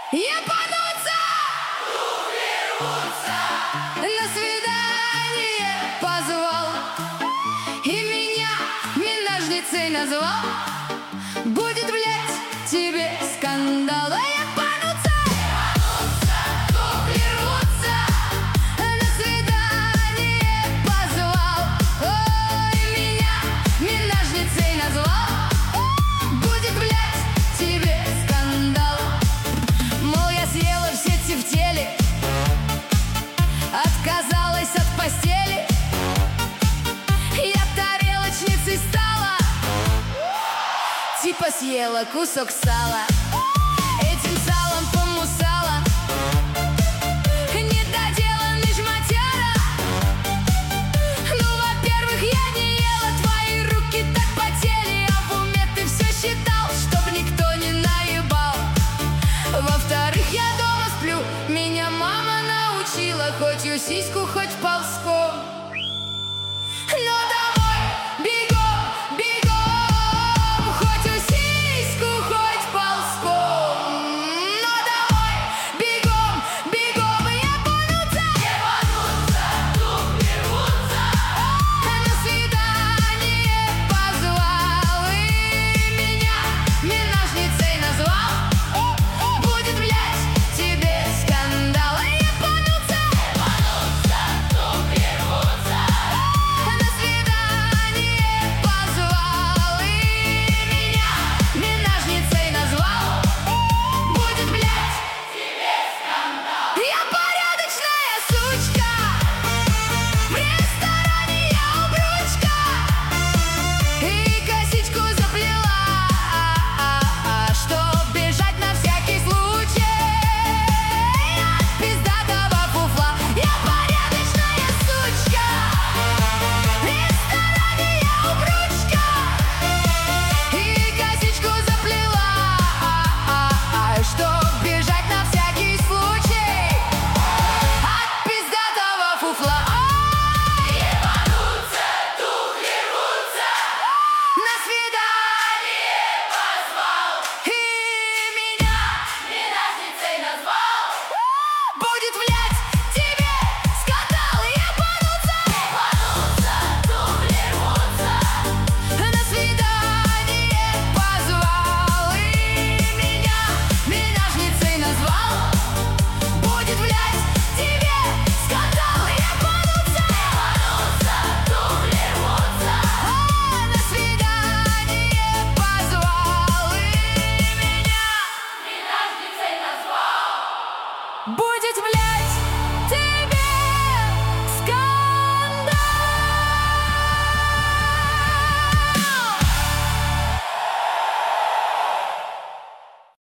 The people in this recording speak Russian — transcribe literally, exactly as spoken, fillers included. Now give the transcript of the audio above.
Ебануться! На свидание позвал и меня минажницей назвал. Будет, блядь, тебе скандал. Ебануться! Куклируться! На свидание позвал, ой, меня минажницей назвал. Будет, блядь, тебе скандал. Мол, я съела все тефтели, отказалась от постели, я тарелочницей стала, типа съела кусок сала. Этим салом помусала недоделанный жмотяра. Ну, во-первых, я не ела, твои руки так потели, а в уме ты все считал, чтоб никто не наебал. Во-вторых, я дома сплю, меня мама научила, хоть ее сиську, хоть ползком.